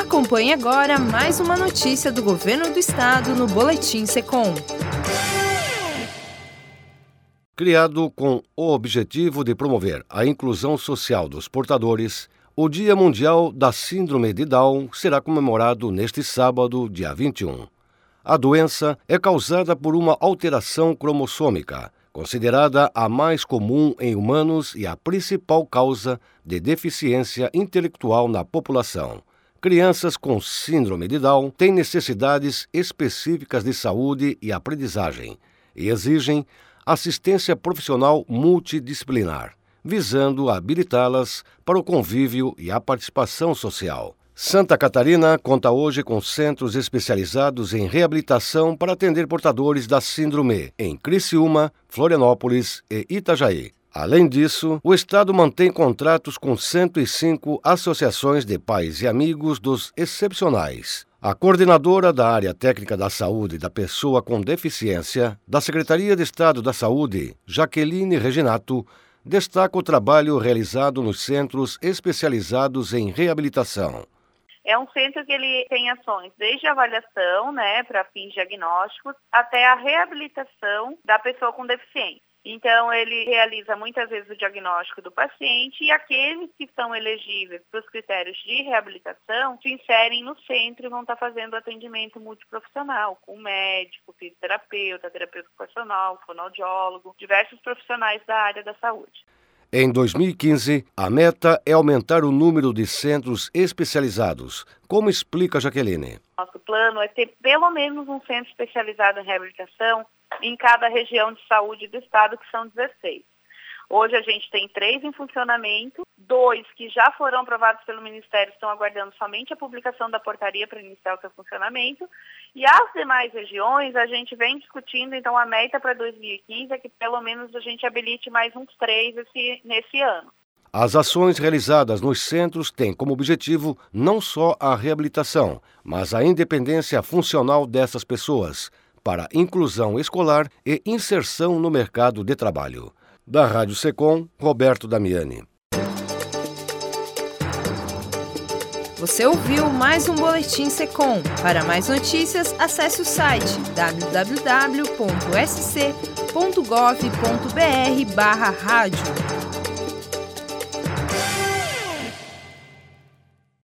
Acompanhe agora mais uma notícia do Governo do Estado no Boletim Secom. Criado com o objetivo de promover a inclusão social dos portadores, o Dia Mundial da Síndrome de Down será comemorado neste sábado, dia 21. A doença é causada por uma alteração cromossômica, considerada a mais comum em humanos e a principal causa de deficiência intelectual na população. Crianças com síndrome de Down têm necessidades específicas de saúde e aprendizagem e exigem assistência profissional multidisciplinar, visando habilitá-las para o convívio e a participação social. Santa Catarina conta hoje com centros especializados em reabilitação para atender portadores da síndrome em Criciúma, Florianópolis e Itajaí. Além disso, o Estado mantém contratos com 105 associações de pais e amigos dos excepcionais. A coordenadora da área técnica da saúde da pessoa com deficiência da Secretaria de Estado da Saúde, Jaqueline Reginato, destaca o trabalho realizado nos centros especializados em reabilitação. É um centro que ele tem ações desde a avaliação, para fins diagnósticos, até a reabilitação da pessoa com deficiência. Então, ele realiza muitas vezes o diagnóstico do paciente e aqueles que são elegíveis para os critérios de reabilitação se inserem no centro e vão estar fazendo atendimento multiprofissional, com médico, fisioterapeuta, terapeuta ocupacional, fonoaudiólogo, diversos profissionais da área da saúde. Em 2015, a meta é aumentar o número de centros especializados. Como explica Jaqueline? Nosso plano é ter pelo menos um centro especializado em reabilitação em cada região de saúde do estado, que são 16. Hoje a gente tem 3 em funcionamento, 2 que já foram aprovados pelo Ministério, estão aguardando somente a publicação da portaria para iniciar o seu funcionamento, e as demais regiões a gente vem discutindo, então a meta para 2015 é que pelo menos a gente habilite mais uns 3 nesse ano. As ações realizadas nos centros têm como objetivo não só a reabilitação, mas a independência funcional dessas pessoas, para inclusão escolar e inserção no mercado de trabalho. Da Rádio Secom, Roberto Damiani. Você ouviu mais um Boletim Secom. Para mais notícias, acesse o site www.sc.gov.br/rádio.